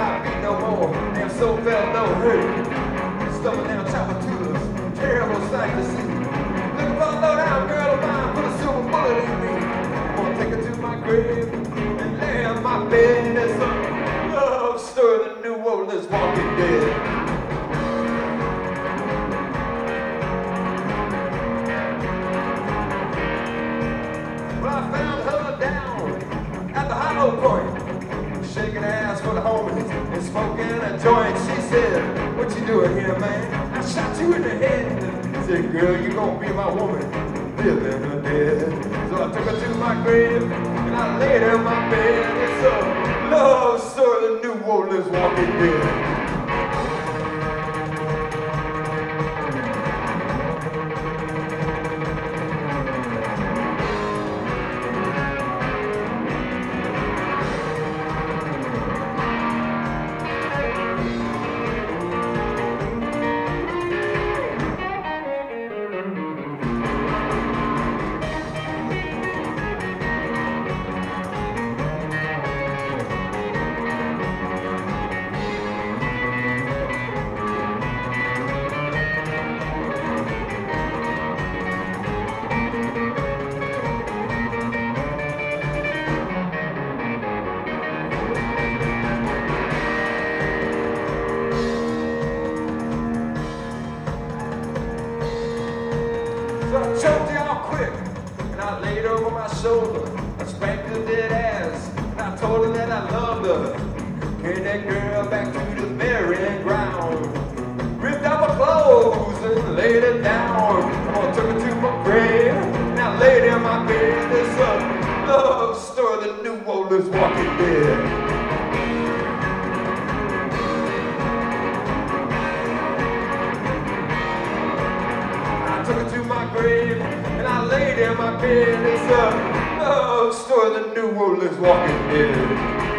my feet no more. Damn soul felt no hurt. Stumbling down chopper tools, terrible sight to see. Looking for a low down girl of mine, put a silver bullet in me. I'm gonna take her to my grave and lay on my bed. There's some love story, the New Orleans Walking Dead. I found her down at the Hollow Point, shaking ass for the homies and smoking a joint. She said, "What you doing here, man? I shot you in the head." I said, "Girl, you gonna be my woman, living or dead." So I took her to my grave and I laid her in my bed. It's a love story, the New Orleans Walking Dead. So I choked her out quick, and I laid her over my shoulder. I spanked her dead ass, and I told her that I loved her. Carried that girl back to the burying ground. Ripped out my clothes and laid her down. I took her to my grave, and I laid her in my bed. It's a love story, the New Orleans Walking Dead. Took her to my grave, and I laid in my bed. It's a love story, the New Orleans Walking Dead.